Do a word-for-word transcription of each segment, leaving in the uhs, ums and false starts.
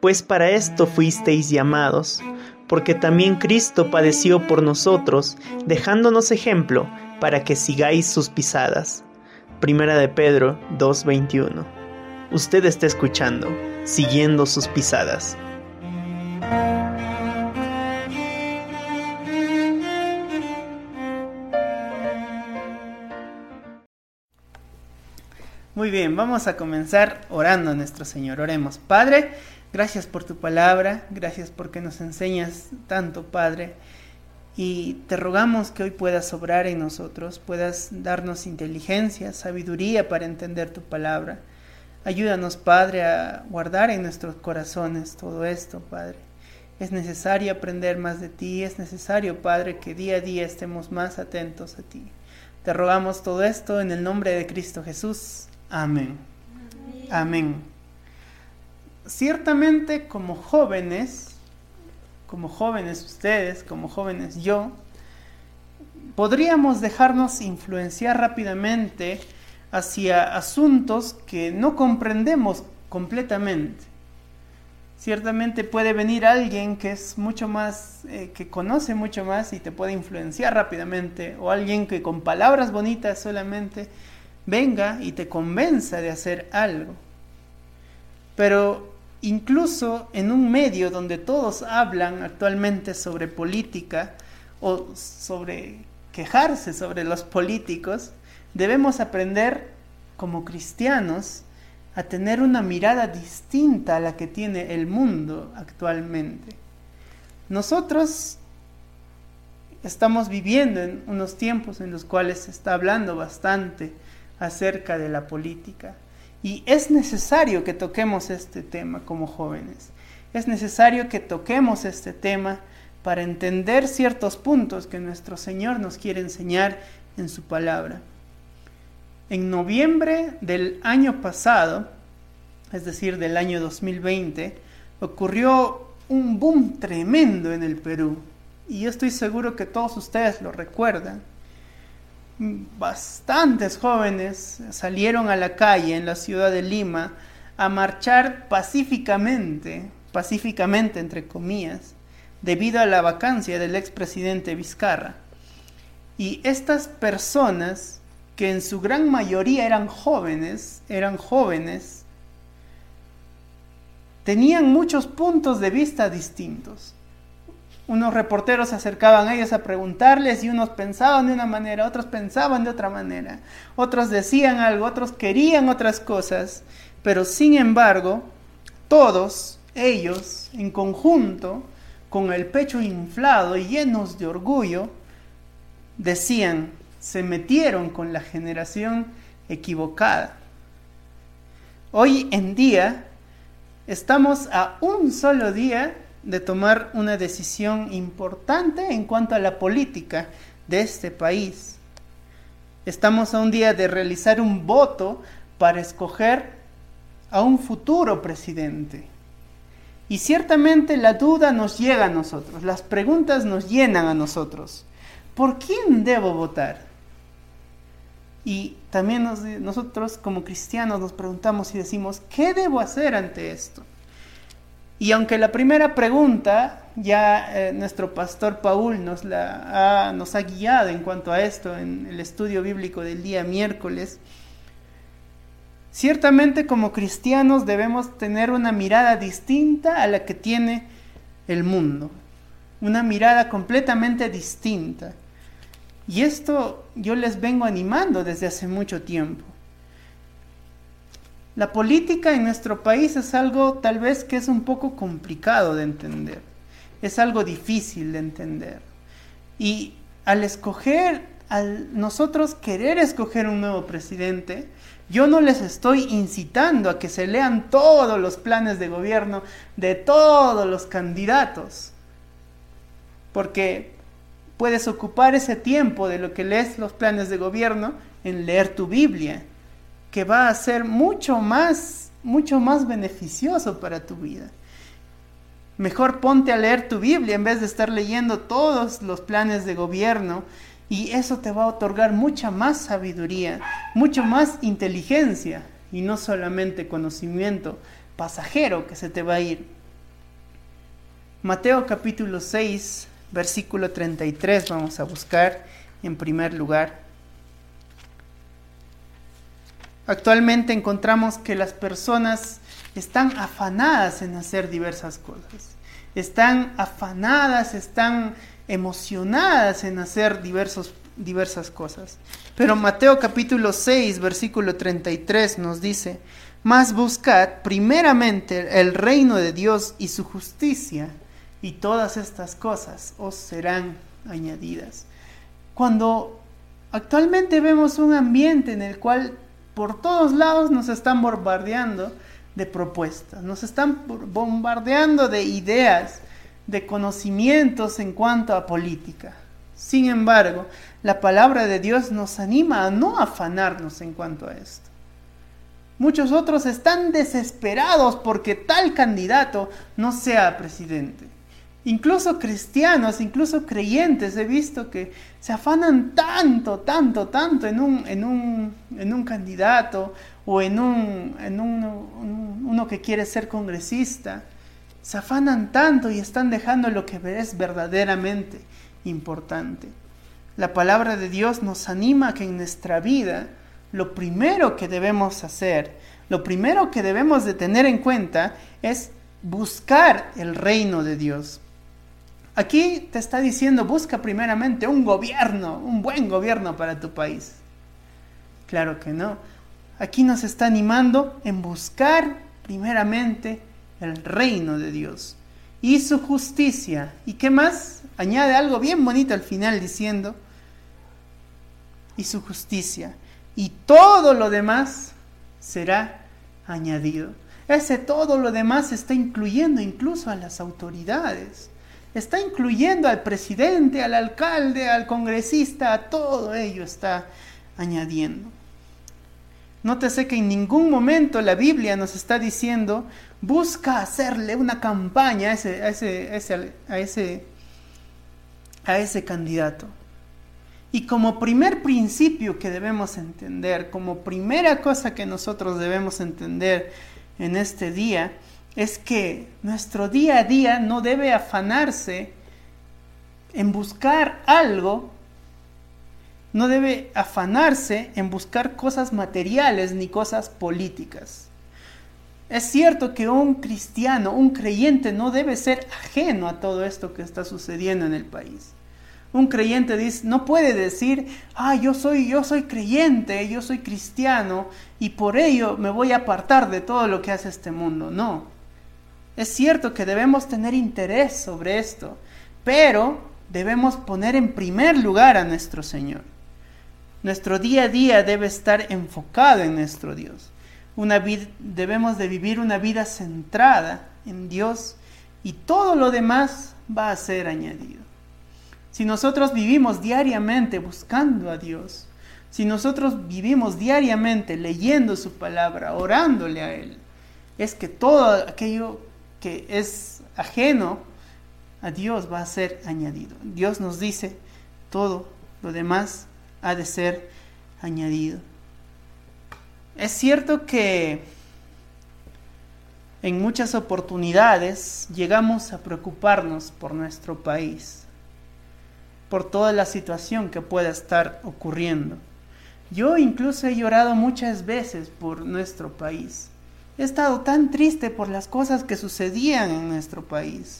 pues para esto fuisteis llamados, porque también Cristo padeció por nosotros, dejándonos ejemplo, para que sigáis sus pisadas. Primera de Pedro dos veintiuno. Usted está escuchando, siguiendo sus pisadas. Muy bien, vamos a comenzar orando a nuestro Señor. Oremos. Padre, gracias por tu palabra, gracias porque nos enseñas tanto, Padre, y te rogamos que hoy puedas obrar en nosotros, puedas darnos inteligencia, sabiduría para entender tu palabra. Ayúdanos, Padre, a guardar en nuestros corazones todo esto, Padre. Es necesario aprender más de ti, es necesario, Padre, que día a día estemos más atentos a ti. Te rogamos todo esto en el nombre de Cristo Jesús. Amén. Amén. Amén. Ciertamente como jóvenes, como jóvenes ustedes, como jóvenes yo, podríamos dejarnos influenciar rápidamente hacia asuntos que no comprendemos completamente. Ciertamente puede venir alguien que es mucho más, eh, que conoce mucho más y te puede influenciar rápidamente, o alguien que con palabras bonitas solamente venga y te convenza de hacer algo. Pero incluso en un medio donde todos hablan actualmente sobre política o sobre quejarse sobre los políticos, debemos aprender como cristianos a tener una mirada distinta a la que tiene el mundo actualmente. Nosotros estamos viviendo en unos tiempos en los cuales se está hablando bastante acerca de la política, y es necesario que toquemos este tema como jóvenes. Es necesario que toquemos este tema para entender ciertos puntos que nuestro Señor nos quiere enseñar en su palabra. En noviembre del año pasado, es decir, del año dos mil veinte, ocurrió un boom tremendo en el Perú, y yo estoy seguro que todos ustedes lo recuerdan. Bastantes jóvenes salieron a la calle en la ciudad de Lima a marchar pacíficamente, pacíficamente entre comillas, debido a la vacancia del expresidente Vizcarra. Y estas personas, que en su gran mayoría eran jóvenes, eran jóvenes, tenían muchos puntos de vista distintos. Unos reporteros se acercaban a ellos a preguntarles y unos pensaban de una manera, otros pensaban de otra manera, otros decían algo, otros querían otras cosas, pero sin embargo, todos ellos en conjunto, con el pecho inflado y llenos de orgullo, decían, se metieron con la generación equivocada. Hoy en día estamos a un solo día de tomar una decisión importante en cuanto a la política de este país. Estamos a un día de realizar un voto para escoger a un futuro presidente. Y ciertamente la duda nos llega a nosotros, las preguntas nos llenan a nosotros. ¿Por quién debo votar? Y también nos, nosotros como cristianos nos preguntamos y decimos, ¿qué debo hacer ante esto? Y aunque la primera pregunta, ya eh, nuestro pastor Paul nos, la ha, nos ha guiado en cuanto a esto en el estudio bíblico del día miércoles, ciertamente como cristianos debemos tener una mirada distinta a la que tiene el mundo, una mirada completamente distinta. Y esto yo les vengo animando desde hace mucho tiempo. La política en nuestro país es algo tal vez que es un poco complicado de entender, es algo difícil de entender. Y al escoger, al nosotros querer escoger un nuevo presidente, yo no les estoy incitando a que se lean todos los planes de gobierno de todos los candidatos, porque puedes ocupar ese tiempo de lo que lees los planes de gobierno en leer tu Biblia, que va a ser mucho más, mucho más beneficioso para tu vida. Mejor ponte a leer tu Biblia en vez de estar leyendo todos los planes de gobierno, y eso te va a otorgar mucha más sabiduría, mucho más inteligencia, y no solamente conocimiento pasajero que se te va a ir. Mateo capítulo seis, versículo treinta y tres, vamos a buscar en primer lugar. Actualmente encontramos que las personas están afanadas en hacer diversas cosas. Están afanadas, están emocionadas en hacer diversos, diversas cosas. Pero Mateo capítulo seis, versículo treinta y tres nos dice: mas buscad primeramente el reino de Dios y su justicia, y todas estas cosas os serán añadidas. Cuando actualmente vemos un ambiente en el cual por todos lados nos están bombardeando de propuestas, nos están bombardeando de ideas, de conocimientos en cuanto a política. Sin embargo, la palabra de Dios nos anima a no afanarnos en cuanto a esto. Muchos otros están desesperados porque tal candidato no sea presidente. Incluso cristianos, incluso creyentes, he visto que se afanan tanto, tanto, tanto en un, en un, en un candidato o en, un, en un, un, uno que quiere ser congresista. Se afanan tanto y están dejando lo que es verdaderamente importante. La palabra de Dios nos anima a que en nuestra vida lo primero que debemos hacer, lo primero que debemos de tener en cuenta es buscar el reino de Dios. Aquí te está diciendo, busca primeramente un gobierno, un buen gobierno para tu país. Claro que no. Aquí nos está animando en buscar primeramente el reino de Dios y su justicia. ¿Y qué más? Añade algo bien bonito al final diciendo, y su justicia. Y todo lo demás será añadido. Ese todo lo demás está incluyendo incluso a las autoridades. Está incluyendo al presidente, al alcalde, al congresista, a todo ello está añadiendo. Nótese que en ningún momento la Biblia nos está diciendo, busca hacerle una campaña a ese, a ese, a ese, a ese, a ese candidato. Y como primer principio que debemos entender, como primera cosa que nosotros debemos entender en este día, es que nuestro día a día no debe afanarse en buscar algo, no debe afanarse en buscar cosas materiales ni cosas políticas. Es cierto que un cristiano, un creyente no debe ser ajeno a todo esto que está sucediendo en el país. Un creyente dice, no puede decir, ah, yo soy, yo soy creyente, yo soy cristiano y por ello me voy a apartar de todo lo que hace este mundo. No. Es cierto que debemos tener interés sobre esto, pero debemos poner en primer lugar a nuestro Señor. Nuestro día a día debe estar enfocado en nuestro Dios. Una vida, debemos de vivir una vida centrada en Dios y todo lo demás va a ser añadido. Si nosotros vivimos diariamente buscando a Dios, si nosotros vivimos diariamente leyendo su palabra, orándole a Él, es que todo aquello que es ajeno a Dios va a ser añadido. Dios nos dice, todo lo demás ha de ser añadido. Es cierto que en muchas oportunidades llegamos a preocuparnos por nuestro país, por toda la situación que pueda estar ocurriendo. Yo incluso he llorado muchas veces por nuestro país. He estado tan triste por las cosas que sucedían en nuestro país.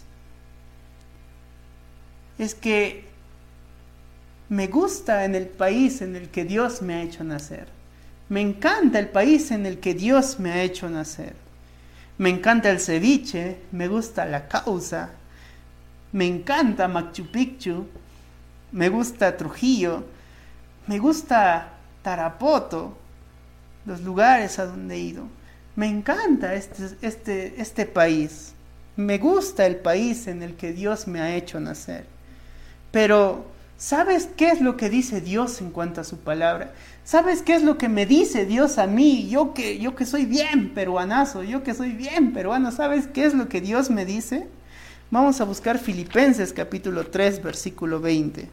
Es que me gusta en el país en el que Dios me ha hecho nacer. Me encanta el país en el que Dios me ha hecho nacer. Me encanta el ceviche, me gusta la causa, me encanta Machu Picchu, me gusta Trujillo, me gusta Tarapoto, los lugares a donde he ido. Me encanta este, este, este país. Me gusta el país en el que Dios me ha hecho nacer. Pero, ¿sabes qué es lo que dice Dios en cuanto a su palabra? ¿Sabes qué es lo que me dice Dios a mí? Yo que, yo que soy bien peruanazo, yo que soy bien peruano, ¿sabes qué es lo que Dios me dice? Vamos a buscar Filipenses capítulo tres, versículo veinte.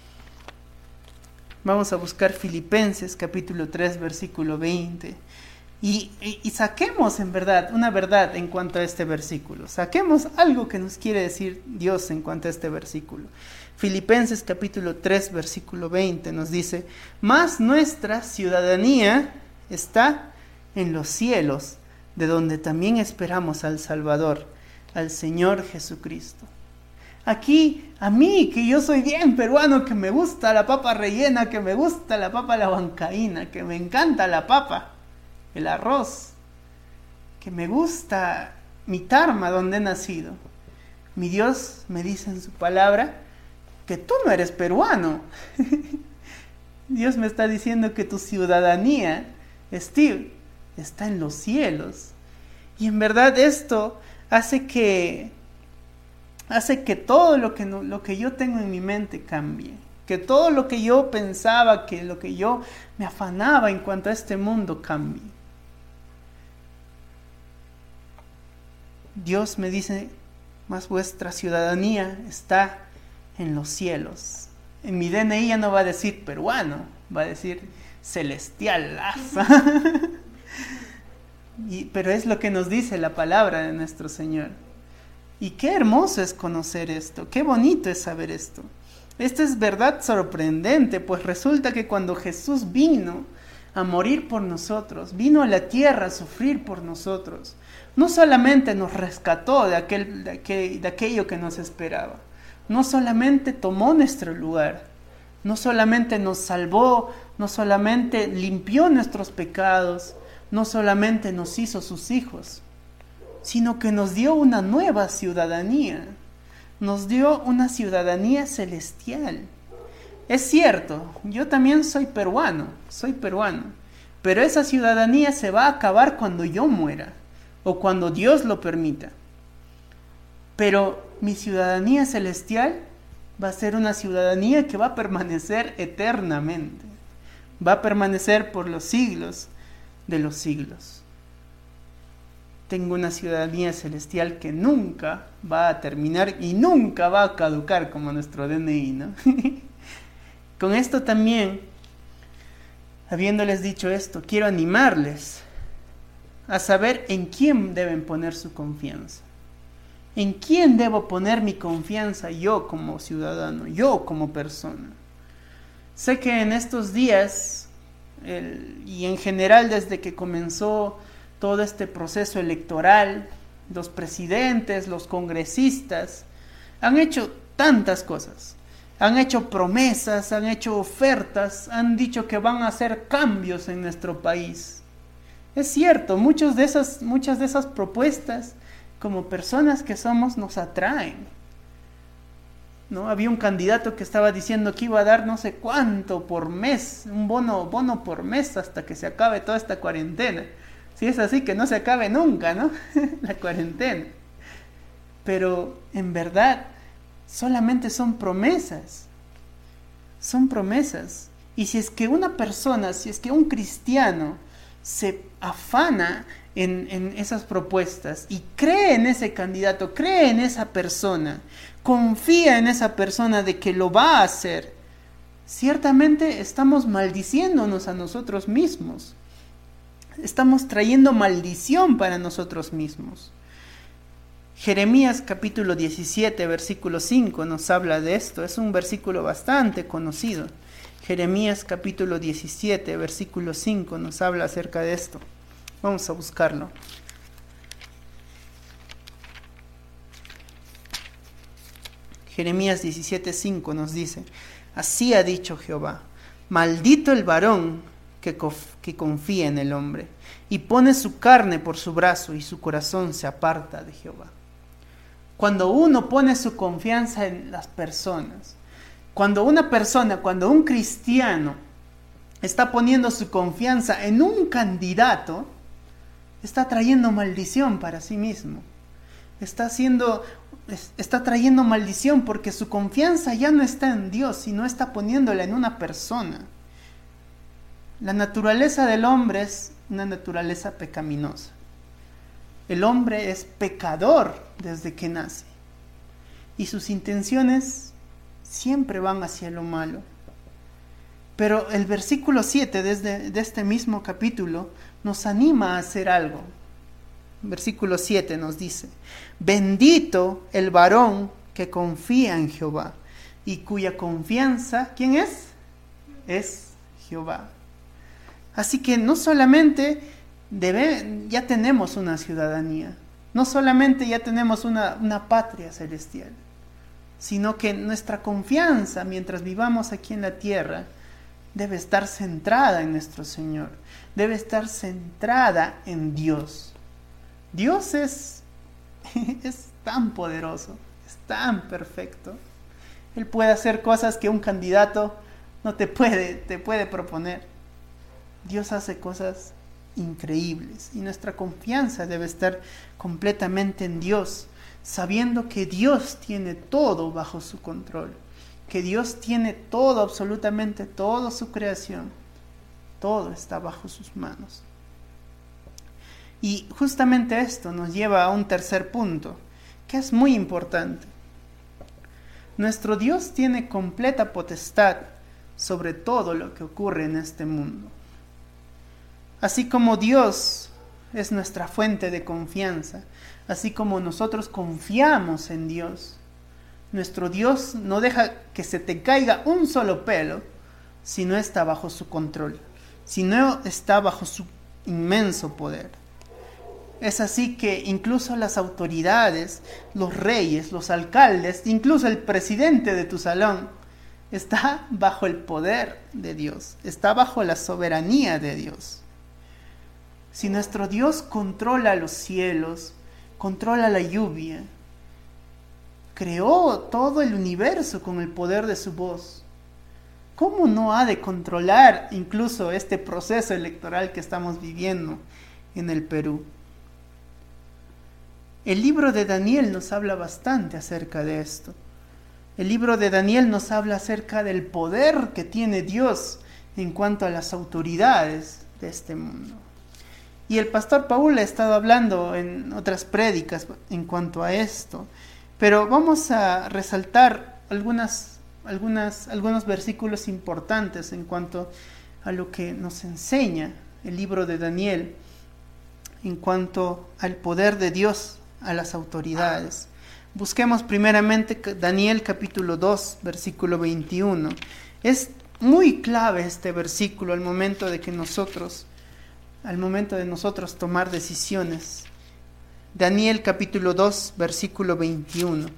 Vamos a buscar Filipenses capítulo tres, versículo veinte. Y, y, y saquemos en verdad, una verdad en cuanto a este versículo. Saquemos algo que nos quiere decir Dios en cuanto a este versículo. Filipenses capítulo tres, versículo veinte nos dice: mas nuestra ciudadanía está en los cielos, de donde también esperamos al Salvador, al Señor Jesucristo. Aquí, a mí, que yo soy bien peruano, que me gusta la papa rellena, que me gusta la papa a la huancaína, que me encanta la papa, el arroz, que me gusta mi Tarma donde he nacido. Mi Dios me dice en su palabra que tú no eres peruano. Dios me está diciendo que tu ciudadanía, Steve, está en los cielos. Y en verdad esto hace que hace que todo lo que, no, lo que yo tengo en mi mente cambie. Que todo lo que yo pensaba, que lo que yo me afanaba en cuanto a este mundo cambie. Dios me dice: mas vuestra ciudadanía está en los cielos. En mi D N I ya no va a decir peruano, va a decir celestial. y, pero es lo que nos dice la palabra de nuestro Señor. Y qué hermoso es conocer esto, qué bonito es saber esto. Esto es verdad sorprendente, pues resulta que cuando Jesús vino a morir por nosotros, vino a la tierra a sufrir por nosotros, no solamente nos rescató de, aquel, de, aquel, de aquello que nos esperaba, no solamente tomó nuestro lugar, no solamente nos salvó, no solamente limpió nuestros pecados, no solamente nos hizo sus hijos, sino que nos dio una nueva ciudadanía, nos dio una ciudadanía celestial. Es cierto, yo también soy peruano, soy peruano, pero esa ciudadanía se va a acabar cuando yo muera, o cuando Dios lo permita. Pero mi ciudadanía celestial va a ser una ciudadanía que va a permanecer eternamente, va a permanecer por los siglos de los siglos. Tengo una ciudadanía celestial que nunca va a terminar y nunca va a caducar como nuestro D N I, ¿no? Con esto también, habiéndoles dicho esto, quiero animarles a saber en quién deben poner su confianza. ¿En quién debo poner mi confianza yo como ciudadano, yo como persona? Sé que en estos días, el, y en general desde que comenzó todo este proceso electoral, los presidentes, los congresistas, han hecho tantas cosas. Han hecho promesas, han hecho ofertas, han dicho que van a hacer cambios en nuestro país. Es cierto, muchos de esas, muchas de esas propuestas, como personas que somos, nos atraen, ¿no? Había un candidato que estaba diciendo que iba a dar no sé cuánto por mes, un bono, bono por mes hasta que se acabe toda esta cuarentena. Si es así, que no se acabe nunca, ¿no? La cuarentena. Pero en verdad solamente son promesas. Son promesas. Y si es que una persona, si es que un cristiano se afana en, en esas propuestas y cree en ese candidato, cree en esa persona, confía en esa persona de que lo va a hacer, ciertamente estamos maldiciéndonos a nosotros mismos. Estamos trayendo maldición para nosotros mismos. Jeremías capítulo diecisiete, versículo cinco nos habla de esto. Es un versículo bastante conocido. Jeremías capítulo diecisiete, versículo cinco nos habla acerca de esto. Vamos a buscarlo. Jeremías diecisiete, cinco nos dice: así ha dicho Jehová, maldito el varón que, que confía en el hombre y pone su carne por su brazo y su corazón se aparta de Jehová. Cuando uno pone su confianza en las personas, cuando una persona, cuando un cristiano está poniendo su confianza en un candidato, está trayendo maldición para sí mismo. Está haciendo, está trayendo maldición porque su confianza ya no está en Dios, sino está poniéndola en una persona. La naturaleza del hombre es una naturaleza pecaminosa. El hombre es pecador desde que nace y sus intenciones siempre van hacia lo malo. Pero el versículo siete desde, de este mismo capítulo nos anima a hacer algo. Versículo siete nos dice: bendito el varón que confía en Jehová y cuya confianza, ¿quién es? Es Jehová. Así que no solamente debe, ya tenemos una ciudadanía, no solamente ya tenemos una, una patria celestial, sino que nuestra confianza mientras vivamos aquí en la tierra debe estar centrada en nuestro Señor, debe estar centrada en Dios. Dios es, es tan poderoso, es tan perfecto. Él puede hacer cosas que un candidato no te puede, te puede proponer. Dios hace cosas increíbles y nuestra confianza debe estar completamente en Dios, sabiendo que Dios tiene todo bajo su control, que Dios tiene todo, absolutamente toda su creación, todo está bajo sus manos. Y justamente esto nos lleva a un tercer punto, que es muy importante. Nuestro Dios tiene completa potestad sobre todo lo que ocurre en este mundo. Así como Dios es nuestra fuente de confianza, así como nosotros confiamos en Dios, nuestro Dios no deja que se te caiga un solo pelo si no está bajo su control, si no está bajo su inmenso poder. Es así que incluso las autoridades, los reyes, los alcaldes, incluso el presidente de tu salón, está bajo el poder de Dios, está bajo la soberanía de Dios. Si nuestro Dios controla los cielos, controla la lluvia, creó todo el universo con el poder de su voz, ¿cómo no ha de controlar incluso este proceso electoral que estamos viviendo en el Perú? El libro de Daniel nos habla bastante acerca de esto. El libro de Daniel nos habla acerca del poder que tiene Dios en cuanto a las autoridades de este mundo. Y el pastor Paul ha estado hablando en otras prédicas en cuanto a esto, pero vamos a resaltar algunas, algunas, algunos versículos importantes en cuanto a lo que nos enseña el libro de Daniel en cuanto al poder de Dios a las autoridades. Busquemos primeramente Daniel capítulo dos, versículo veintiuno. Es muy clave este versículo al momento de que nosotros, al momento de nosotros tomar decisiones. Daniel capítulo dos, versículo veintiuno.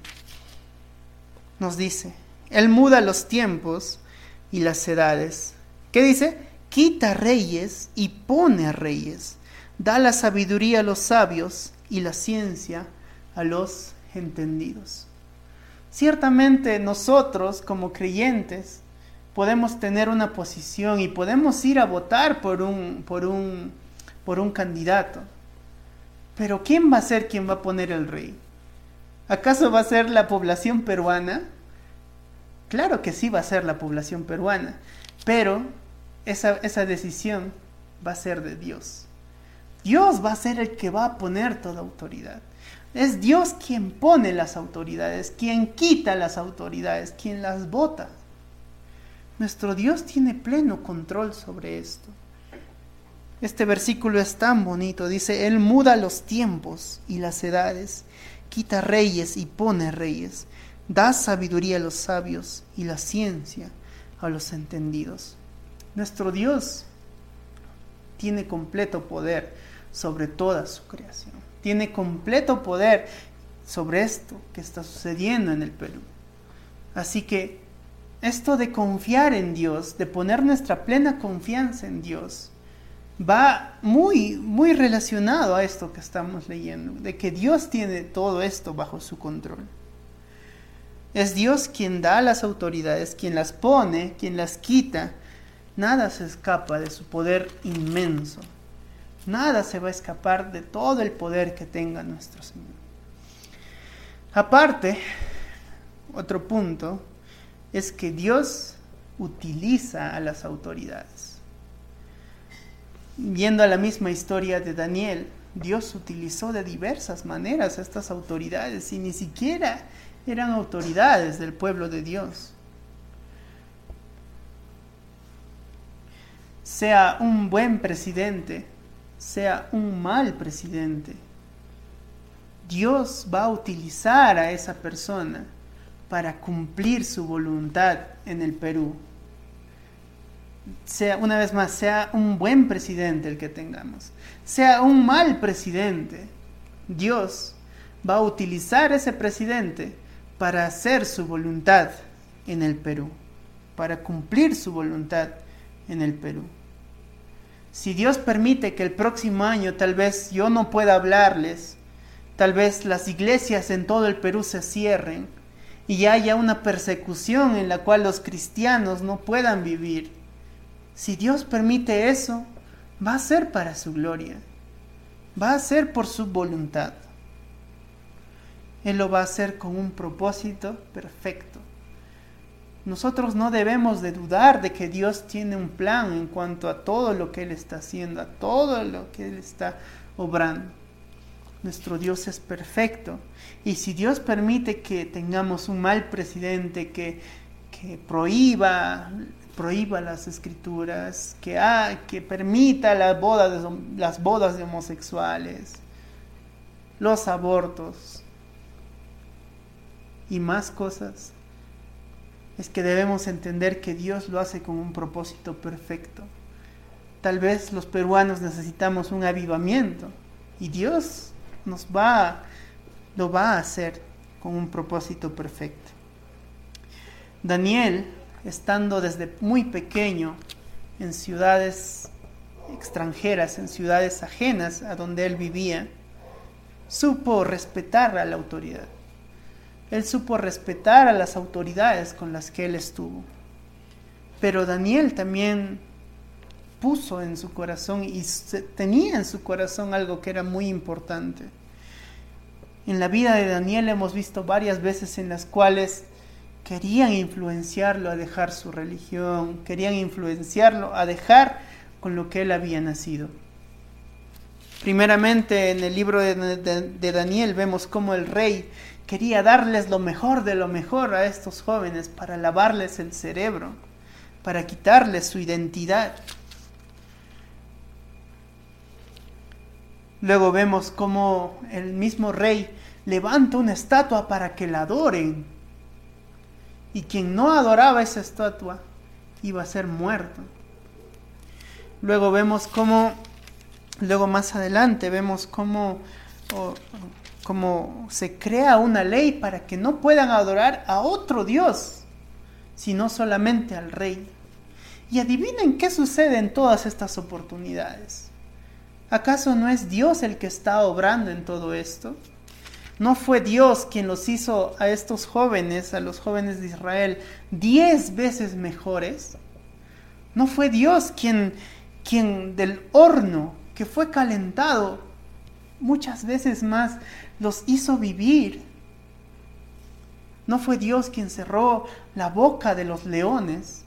Nos dice: Él muda los tiempos y las edades. ¿Qué dice? Quita reyes y pone a reyes. Da la sabiduría a los sabios y la ciencia a los entendidos. Ciertamente nosotros como creyentes podemos tener una posición y podemos ir a votar por un, por un, por un candidato. Pero ¿quién va a ser quien va a poner el rey? ¿Acaso va a ser la población peruana? Claro que sí va a ser la población peruana, pero esa, esa decisión va a ser de Dios. Dios va a ser el que va a poner toda autoridad. Es Dios quien pone las autoridades, quien quita las autoridades, quien las vota. Nuestro Dios tiene pleno control sobre esto. Este versículo es tan bonito. Dice: Él muda los tiempos y las edades, quita reyes y pone reyes, da sabiduría a los sabios y la ciencia a los entendidos. Nuestro Dios tiene completo poder sobre toda su creación. Tiene completo poder sobre esto que está sucediendo en el Perú. Así que esto de confiar en Dios, de poner nuestra plena confianza en Dios, va muy, muy relacionado a esto que estamos leyendo, de que Dios tiene todo esto bajo su control. Es Dios quien da las autoridades, quien las pone, quien las quita. Nada se escapa de su poder inmenso. Nada se va a escapar de todo el poder que tenga nuestro Señor. Aparte, otro punto es que Dios utiliza a las autoridades. Viendo a la misma historia de Daniel, Dios utilizó de diversas maneras a estas autoridades y ni siquiera eran autoridades del pueblo de Dios. sea un buen presidente, sea un mal presidente, Dios va a utilizar a esa persona para cumplir su voluntad en el Perú. Sea, una vez más, sea un buen presidente el que tengamos, sea un mal presidente, Dios va a utilizar a ese presidente para hacer su voluntad en el Perú, para cumplir su voluntad en el Perú. Si Dios permite que el próximo año tal vez yo no pueda hablarles, tal vez las iglesias en todo el Perú se cierren y haya una persecución en la cual los cristianos no puedan vivir, si Dios permite eso, va a ser para su gloria, va a ser por su voluntad. Él lo va a hacer con un propósito perfecto. Nosotros no debemos de dudar de que Dios tiene un plan en cuanto a todo lo que Él está haciendo, a todo lo que Él está obrando. Nuestro Dios es perfecto. Y si Dios permite que tengamos un mal presidente que, que prohíba, prohíba las escrituras, que, ha, que permita las bodas, de, las bodas de homosexuales, los abortos y más cosas, es que debemos entender que Dios lo hace con un propósito perfecto. Tal vez los peruanos necesitamos un avivamiento y Dios nos va, lo va a hacer con un propósito perfecto. Daniel, estando desde muy pequeño en ciudades extranjeras, en ciudades ajenas a donde él vivía, supo respetar a la autoridad. Él supo respetar a las autoridades con las que él estuvo. Pero Daniel también puso en su corazón y tenía en su corazón algo que era muy importante. En la vida de Daniel hemos visto varias veces en las cuales querían influenciarlo a dejar su religión, querían influenciarlo a dejar con lo que él había nacido. Primeramente en el libro de, de, de Daniel vemos cómo el rey quería darles lo mejor de lo mejor a estos jóvenes para lavarles el cerebro, para quitarles su identidad. Luego vemos cómo el mismo rey levanta una estatua para que la adoren. Y quien no adoraba esa estatua iba a ser muerto. Luego vemos cómo, luego más adelante vemos cómo, oh, cómo se crea una ley para que no puedan adorar a otro Dios, sino solamente al rey. Y adivinen qué sucede en todas estas oportunidades. ¿Acaso no es Dios el que está obrando en todo esto? ¿No fue Dios quien los hizo a estos jóvenes, a los jóvenes de Israel, diez veces mejores? ¿No fue Dios quien, quien del horno que fue calentado muchas veces más los hizo vivir? ¿No fue Dios quien cerró la boca de los leones?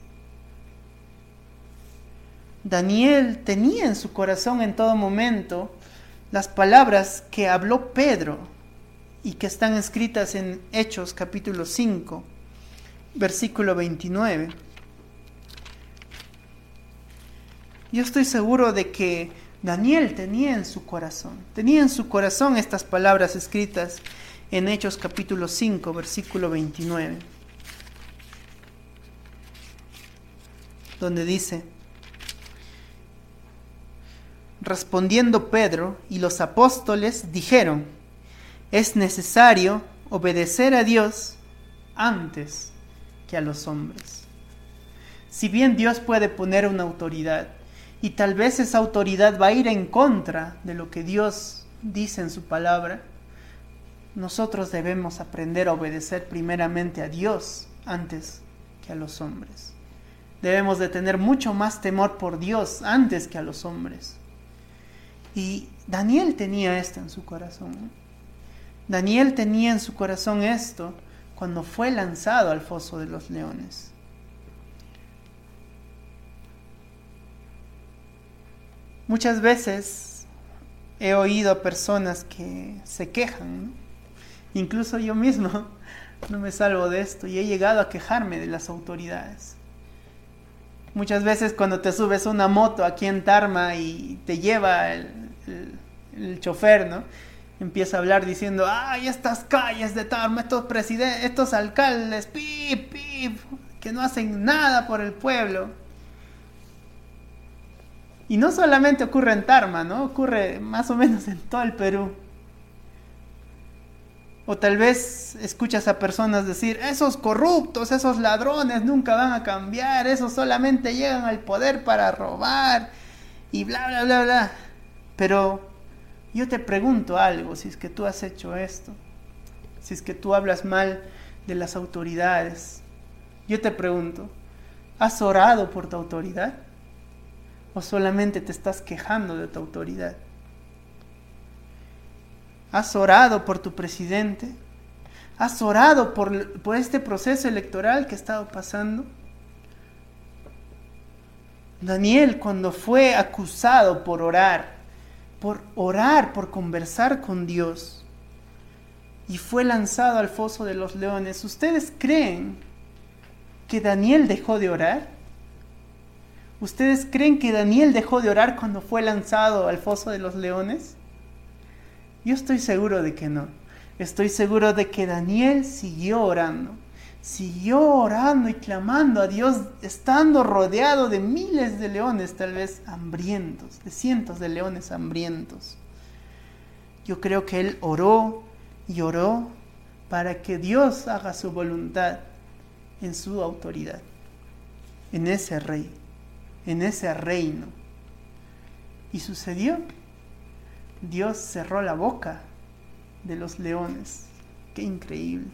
Daniel tenía en su corazón en todo momento las palabras que habló Pedro y que están escritas en Hechos capítulo cinco, versículo veintinueve. Yo estoy seguro de que Daniel tenía en su corazón, tenía en su corazón estas palabras escritas en Hechos capítulo cinco, versículo veintinueve, donde dice: respondiendo Pedro y los apóstoles dijeron: es necesario obedecer a Dios antes que a los hombres. Si bien Dios puede poner una autoridad, y tal vez esa autoridad va a ir en contra de lo que Dios dice en su palabra, nosotros debemos aprender a obedecer primeramente a Dios antes que a los hombres. Debemos de tener mucho más temor por Dios antes que a los hombres. Y Daniel tenía esto en su corazón. Daniel tenía en su corazón esto cuando fue lanzado al foso de los leones. Muchas veces he oído a personas que se quejan, ¿no? Incluso yo mismo no me salvo de esto y he llegado a quejarme de las autoridades. Muchas veces cuando te subes una moto aquí en Tarma y te lleva el, el, el chofer, ¿no? Empieza a hablar diciendo, ay, estas calles de Tarma, estos presidentes, estos alcaldes, pip, pip, que no hacen nada por el pueblo. Y no solamente ocurre en Tarma, ¿no? Ocurre más o menos en todo el Perú. O tal vez escuchas a personas decir, esos corruptos, esos ladrones nunca van a cambiar, esos solamente llegan al poder para robar y bla, bla, bla, bla. Pero yo te pregunto algo, si es que tú has hecho esto, si es que tú hablas mal de las autoridades, yo te pregunto, ¿has orado por tu autoridad? ¿O solamente te estás quejando de tu autoridad? ¿Has orado por tu presidente? ¿Has orado por, por este proceso electoral que ha estado pasando? Daniel, cuando fue acusado por orar, por orar, por conversar con Dios, y fue lanzado al foso de los leones, ¿ustedes creen que Daniel dejó de orar? ¿Ustedes creen que Daniel dejó de orar cuando fue lanzado al foso de los leones? Yo estoy seguro de que no. Estoy seguro de que Daniel siguió orando. Siguió orando y clamando a Dios, estando rodeado de miles de leones, tal vez hambrientos, de cientos de leones hambrientos. Yo creo que él oró y oró para que Dios haga su voluntad en su autoridad, en ese rey, en ese reino. Y sucedió. Dios cerró la boca de los leones. Qué increíble.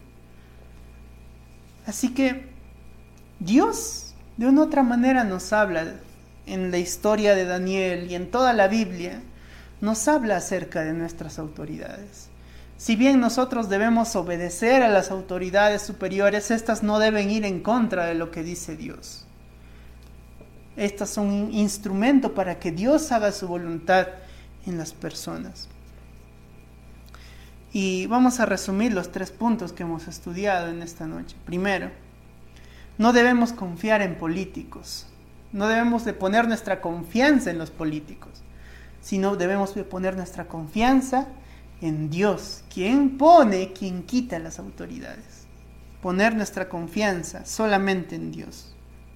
Así que Dios de una u otra manera nos habla en la historia de Daniel y en toda la Biblia, nos habla acerca de nuestras autoridades. Si bien nosotros debemos obedecer a las autoridades superiores, estas no deben ir en contra de lo que dice Dios. Estas son un instrumento para que Dios haga su voluntad en las personas. Y vamos a resumir los tres puntos que hemos estudiado en esta noche. Primero, no debemos confiar en políticos. No debemos de poner nuestra confianza en los políticos, sino debemos de poner nuestra confianza en Dios, quien pone, quien quita las autoridades. Poner nuestra confianza solamente en Dios.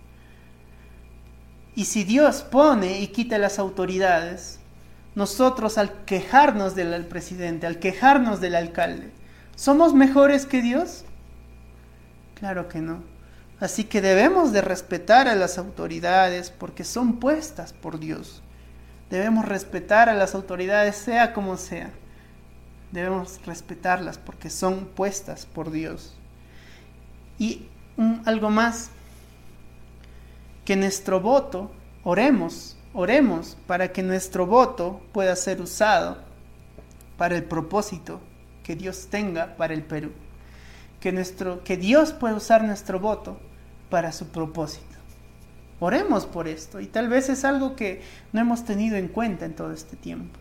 Y si Dios pone y quita las autoridades, nosotros al quejarnos del presidente, al quejarnos del alcalde, ¿somos mejores que Dios? Claro que no. Así que debemos de respetar a las autoridades porque son puestas por Dios. Debemos respetar a las autoridades sea como sea. Debemos respetarlas porque son puestas por Dios. Y um, algo más, que nuestro voto, oremos, Oremos para que nuestro voto pueda ser usado para el propósito que Dios tenga para el Perú. Que, nuestro, que Dios pueda usar nuestro voto para su propósito. Oremos por esto, y tal vez es algo que no hemos tenido en cuenta en todo este tiempo.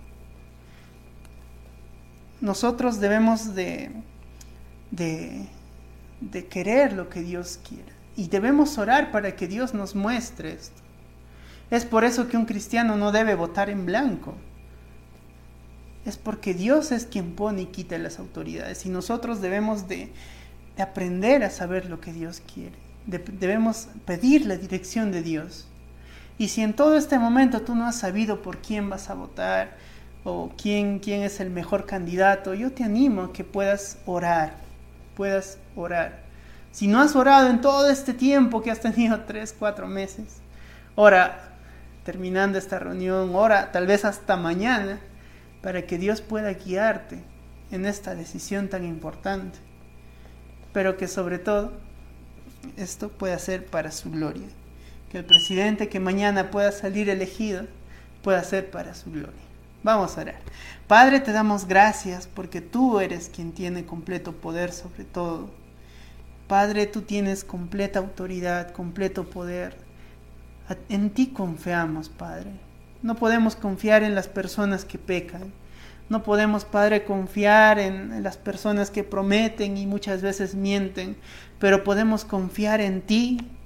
Nosotros debemos de, de, de querer lo que Dios quiera, y debemos orar para que Dios nos muestre esto. Es por eso que un cristiano no debe votar en blanco. Es porque Dios es quien pone y quita las autoridades. Y nosotros debemos de, de aprender a saber lo que Dios quiere. De, debemos pedir la dirección de Dios. Y si en todo este momento tú no has sabido por quién vas a votar o quién, quién es el mejor candidato, yo te animo a que puedas orar. Puedas orar. Si no has orado en todo este tiempo que has tenido tres, cuatro meses, ora. Terminando esta reunión, ora tal vez hasta mañana, para que Dios pueda guiarte en esta decisión tan importante, pero que sobre todo esto pueda ser para su gloria, que el presidente que mañana pueda salir elegido pueda ser para su gloria. Vamos a orar. Padre, te damos gracias porque tú eres quien tiene completo poder sobre todo. Padre, tú tienes completa autoridad, completo poder. En ti confiamos, Padre. No podemos confiar en las personas que pecan. No podemos, Padre, confiar en las personas que prometen y muchas veces mienten, pero podemos confiar en ti,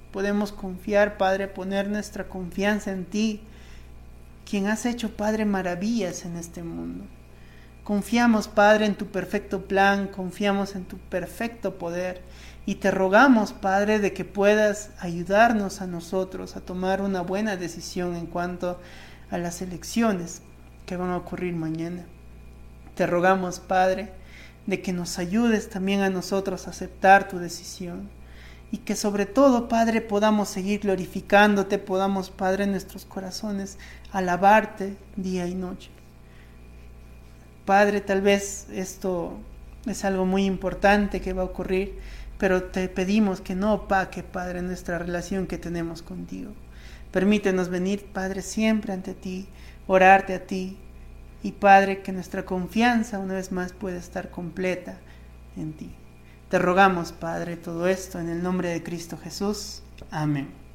Podemos confiar, Padre, poner nuestra confianza en ti, quien has hecho, Padre, maravillas en este mundo. Confiamos, Padre, en tu perfecto plan, confiamos en tu perfecto poder y te rogamos, Padre, de que puedas ayudarnos a nosotros a tomar una buena decisión en cuanto a las elecciones que van a ocurrir mañana. Te rogamos, Padre, de que nos ayudes también a nosotros a aceptar tu decisión y que sobre todo, Padre, podamos seguir glorificándote, podamos, Padre, en nuestros corazones alabarte día y noche. Padre, tal vez esto es algo muy importante que va a ocurrir, pero te pedimos que no opaque, Padre, nuestra relación que tenemos contigo. Permítenos venir, Padre, siempre ante ti, orarte a ti, y Padre, que nuestra confianza una vez más pueda estar completa en ti. Te rogamos, Padre, todo esto en el nombre de Cristo Jesús. Amén.